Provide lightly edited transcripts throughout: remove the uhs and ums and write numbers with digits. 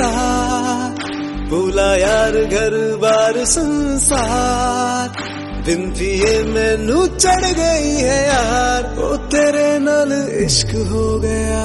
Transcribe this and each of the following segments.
प्यार, भूला यार घर बार संसार, बिन पिए मैनू चढ़ गई है यार, ओ तेरे नाल इश्क हो गया।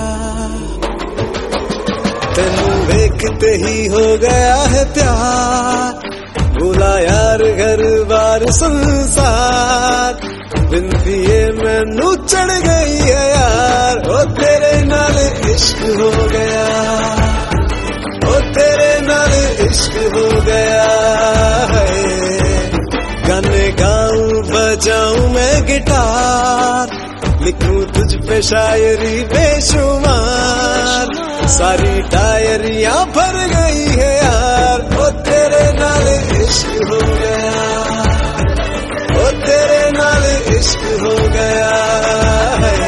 तेनू देखते ही हो गया है प्यार, भूला यार घर बार संसार, बिन पिए मैनू चढ़ गई है यार, ओ तेरे नाल इश्क हो गया, ओ तेरे नाल इश्क हो गया है। गाने गाऊं बजाऊं मैं गिटार, लिखूं तुझ पे शायरी बेशुमार, सारी डायरियां भर गई है यार, ओ तेरे नाल इश्क हो गया, ओ तेरे नाल इश्क हो गया है।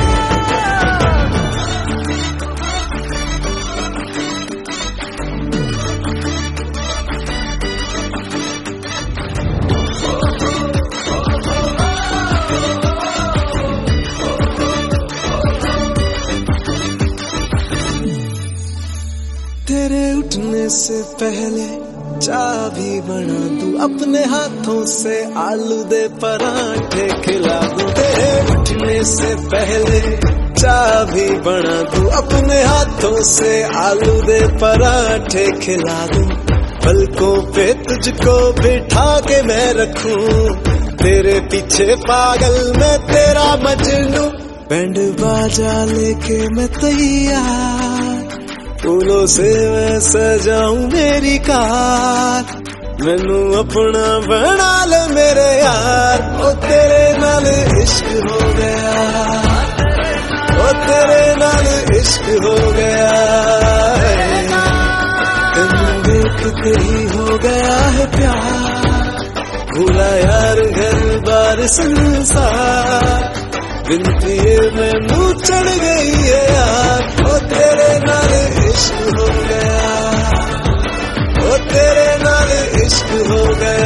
तेरे उठने से पहले चाय भी बना दूं, अपने हाथों से आलू दे पराठे खिला दूं। तेरे उठने से पहले चाय भी बना दूं, अपने हाथों से आलू दे पराठे खिला दूं। पलकों पे तुझको बिठा के मैं रखूं, तेरे पीछे पागल मैं तेरा मजनू। बैंड बाजा लेके मैं तैयार, फूलों से मैं सजाऊं मेरी कार, मैनू अपना बना ले मेरे यार, ओ तेरे नाल इश्क हो गया, ओ तेरे नाल इश्क हो गया है। तेनू देखते ही हो गया है प्यार, भूला यार घर बार संसार, बिन पिए मैनू चढ़ गई है यार, ओ तेरे नाल इश्क हो गया, ओ तेरे नाल इश्क हो गया।